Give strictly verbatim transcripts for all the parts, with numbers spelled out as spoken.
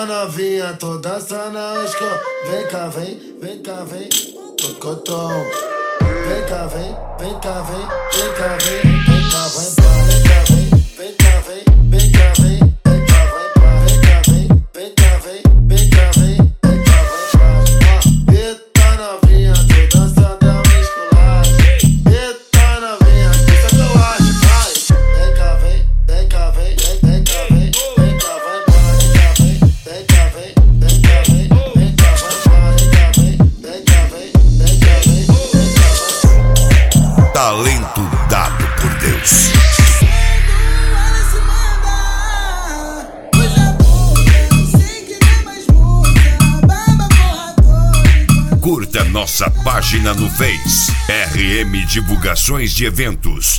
Eita novinha, tô dançando a escola. Vem cá, vem, vem cá, vem, tocotão. Vem cá, vem, vem cá, vem, vem cá, vem, vem cá, vai pra, vem cá, vem, vem cá, vem, vem cá, vem, vem cá, vai pra, vem cá, vem, vem cá, vem, vem cá, vem, vem cá, vai pra. Eita novinha, tô dançando a escolagem. Eita novinha, que tatuagem, vai. Vem cá, vem, vem cá, vem, vem cá, vem, vem cá, vai pra, vem cá, vem, vem cá, vem, vem cá, vem, vem cá, vai pra, vem cá, vem, vem cá, vem, vem cá, vem, vem cá, vai. Talento dado por Deus. Curta nossa página no Face, R M Divulgações de Eventos.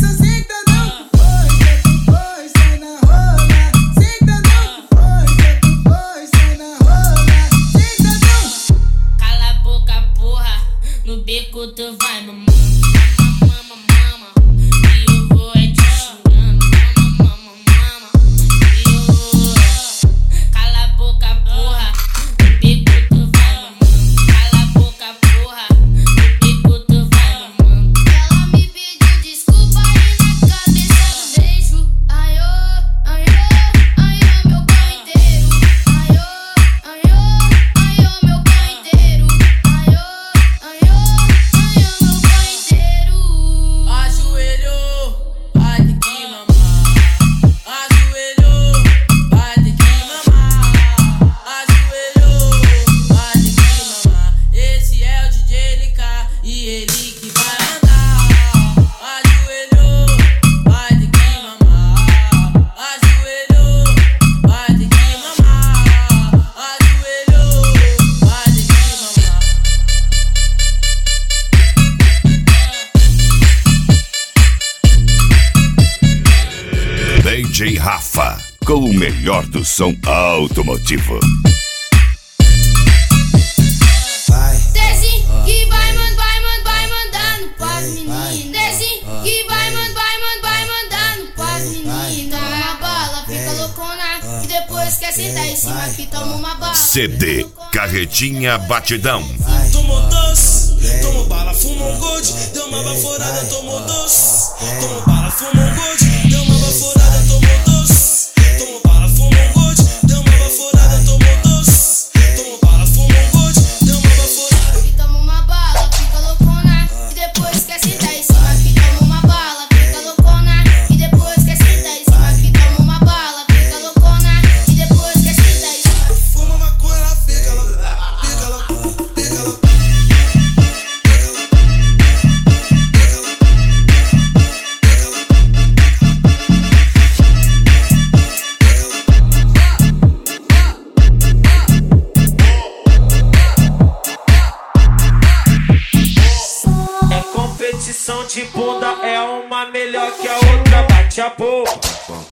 Cala a boca, porra, no beco tu vai, mamãe. D J Rafa, com o melhor do som automotivo. Vai. Desce que vai, mano, vai, mano, vai mandando pras meninas. Desce que vai, mano, vai, mano, vai mandando pras meninas. Toma uma bala, fica loucona, que depois quer sentar em cima que toma uma bala. C D Carretinha Batidão. Tomou doce, tomou bala, fumou gold, deu uma baforada, tomou doce. Tomou bala, fumou gold, deu uma baforada, tomou doce. Tomou bala, fumou gold, deu uma baforada, tomou doce. Tomou bala, fumou gold, deu uma baforada. Que toma uma bala, fica loucona, que depois quer sentar em cima que toma uma bala. Fica loucona, que depois quer sentar em cima que toma uma bala. Fica loucona, que depois quer sentar em cima. Fuma maconha, ela fica louca, fica louca, fica louca. Competição de bunda é uma melhor que a outra, bate a boca.